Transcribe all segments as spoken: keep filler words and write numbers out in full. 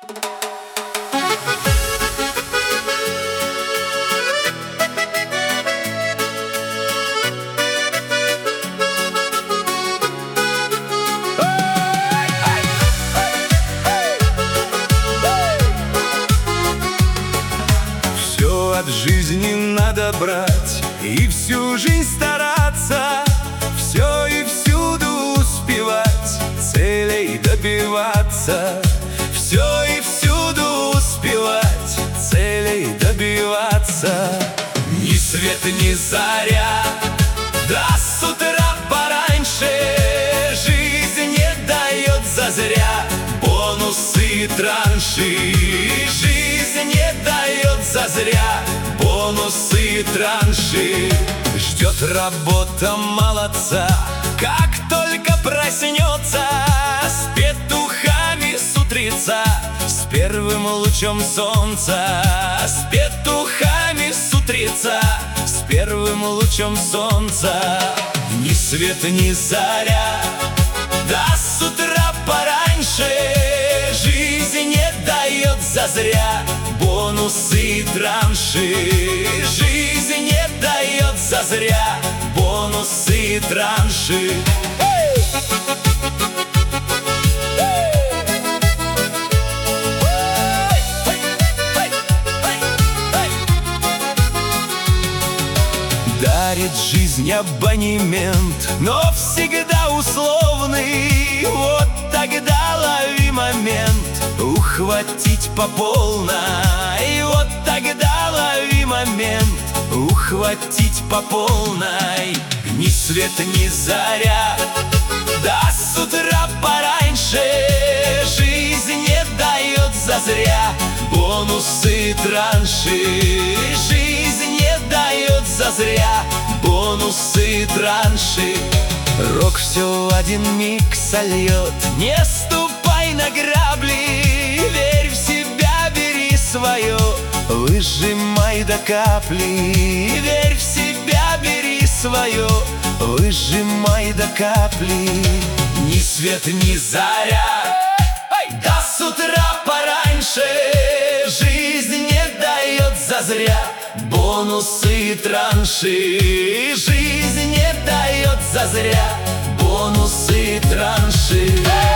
Все от жизни надо брать и всю жизнь стараться, все и всюду успевать, целей добиваться. Все и всюду успевать, целей добиваться. Ни свет, ни заря, да с утра пораньше. Жизнь не дает зазря бонусы и транши. Жизнь не дает зазря бонусы и транши. Ждет работа молодца, как только проснется, с петухами с утреца, с первым лучом солнца. С петухами с утреца, с первым лучом солнца. Ни свет, ни заря, да с утра пораньше. Жизнь не дает зазря бонусы и транши. Жизнь не дает зазря бонусы и транши. Дарит жизнь абонемент, но всегда условный. Вот тогда лови момент, ухватить по полной. Вот тогда лови момент, ухватить по полной. Ни свет, ни заря, да с утра пораньше. Жизнь не дает зазря бонусы и транши. Жизнь не дает зазря бонусы и транши. Рок все в один миг сольет. Не ступай на грабли, верь в себя, бери свое, выжимай до капли. Верь в себя, бери свое, выжимай до капли. Ни свет, ни заря, да с утра пораньше. Жизнь не дает зазря бонусы и транши. Жизнь не дает зазря бонусы и транши.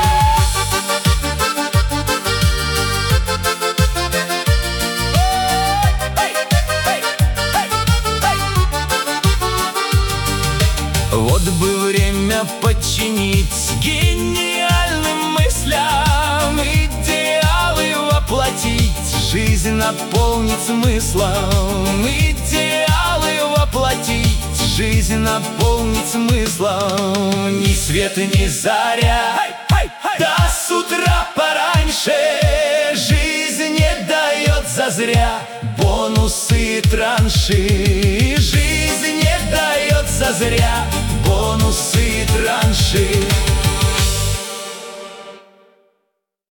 Вот бы время подчинить гениальным мыслям, идеалы воплотить, жизнь наполнить смыслом. Идеалы воплотить, жизнь наполнить смыслом. Ни свет, ни заря, да с утра пораньше. Жизнь не дает зазря бонусы и транши. Жизнь не дает зазря бонусы и транши.